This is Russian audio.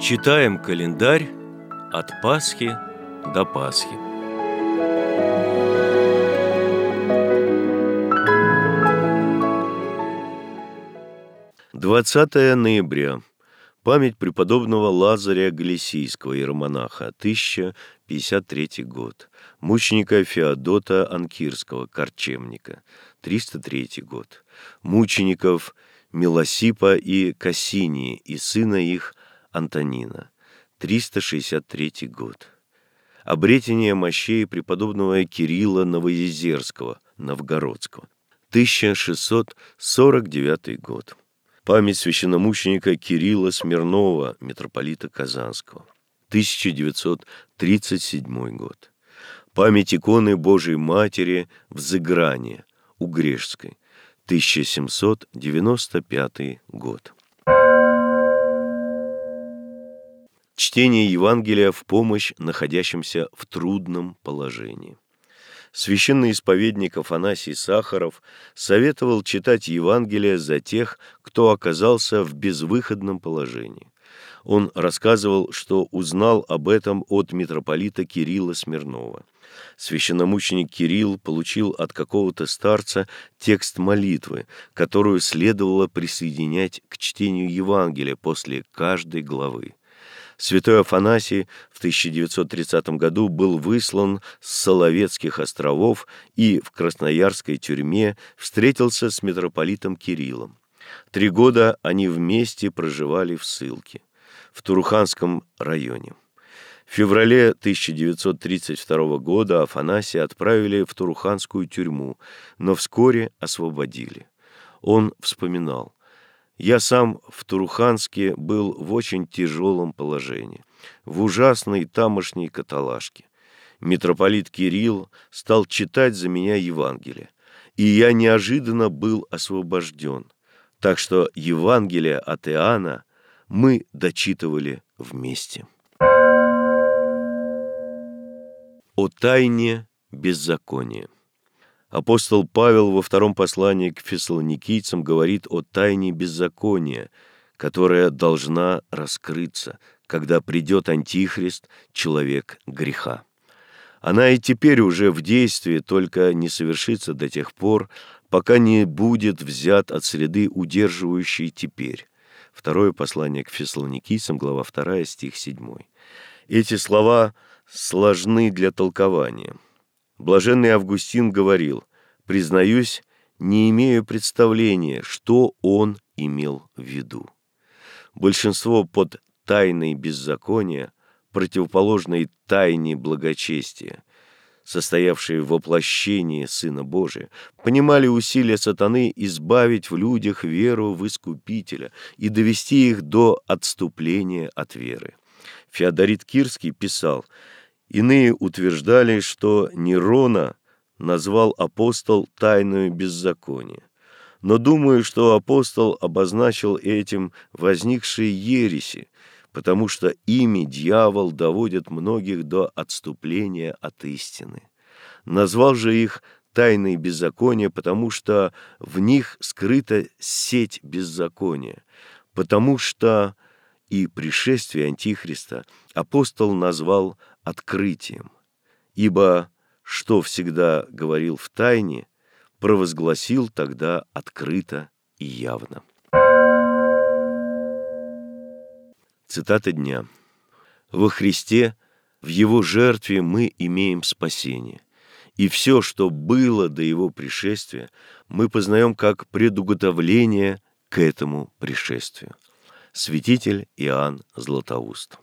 Читаем календарь от Пасхи до Пасхи. Двадцатое ноября. Память преподобного Лазаря Галисийского, иеромонаха, 1053 год. Мученика Феодота Анкирского, корчемника, 303 год. Мучеников Мелосипа и Кассинии и сына их Антонина, 363 год. Обретение мощей преподобного Кирилла Новоезерского, Новгородского, 1649 год. Память священномученика Кирилла Смирнова, митрополита Казанского, 1937 год. Память иконы Божией Матери Взыграния, Угрешской, 1795 год. Чтение Евангелия в помощь находящимся в трудном положении. Священный исповедник Афанасий Сахаров советовал читать Евангелие за тех, кто оказался в безвыходном положении. Он рассказывал, что узнал об этом от митрополита Кирилла Смирнова. Священномученик Кирилл получил от какого-то старца текст молитвы, которую следовало присоединять к чтению Евангелия после каждой главы. Святой Афанасий в 1930 году был выслан с Соловецких островов и в красноярской тюрьме встретился с митрополитом Кириллом. 3 года они вместе проживали в ссылке в Туруханском районе. В феврале 1932 года Афанасия отправили в Туруханскую тюрьму, но вскоре освободили. Он вспоминал: «Я сам в Туруханске был в очень тяжелом положении, в ужасной тамошней каталажке. Митрополит Кирилл стал читать за меня Евангелие, и я неожиданно был освобожден, так что Евангелие от Иоанна мы дочитывали вместе». О тайне беззакония. Апостол Павел во втором послании к фессалоникийцам говорит о тайне беззакония, которая должна раскрыться, когда придет Антихрист, человек греха. Она и теперь уже в действии, только не совершится до тех пор, пока не будет взят от среды, удерживающей теперь. Второе послание к фессалоникийцам, глава 2, стих 7. Эти слова сложны для толкования. Блаженный Августин говорил: «Признаюсь, не имею представления, что он имел в виду». Большинство под тайной беззакония, противоположной тайне благочестия, состоявшей в воплощении Сына Божия, понимали усилия сатаны избавить в людях веру в Искупителя и довести их до отступления от веры. Феодорит Кирский писал: «Иные утверждали, что Нерона назвал апостол тайную беззаконие. Но думаю, что апостол обозначил этим возникшие ереси, потому что ими дьявол доводит многих до отступления от истины. Назвал же их тайной беззакония, потому что в них скрыта сеть беззакония, потому что и пришествие Антихриста апостол назвал открытием, ибо что всегда говорил в тайне, провозгласил тогда открыто и явно». Цитата дня. «Во Христе, в Его жертве мы имеем спасение, и все, что было до Его пришествия, мы познаем как предуготовление к этому пришествию». Святитель Иоанн Златоуст.